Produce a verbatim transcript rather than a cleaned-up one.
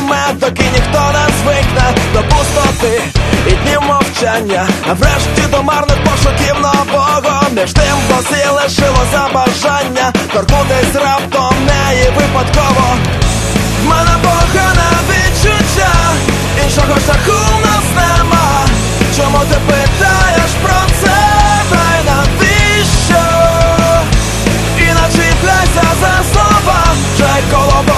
триватиме, доки ніхто не звикне до пустоти і днів мовчання, а врешті до марних пошуків нового. Між тим досі лишилося бажання торкнутись раптом неї випадково. В мене погане відчуття, іншого шляху в нас нема. Чому ти питаєш про це, та й навіщо? І начіпляйся за слова, вже коло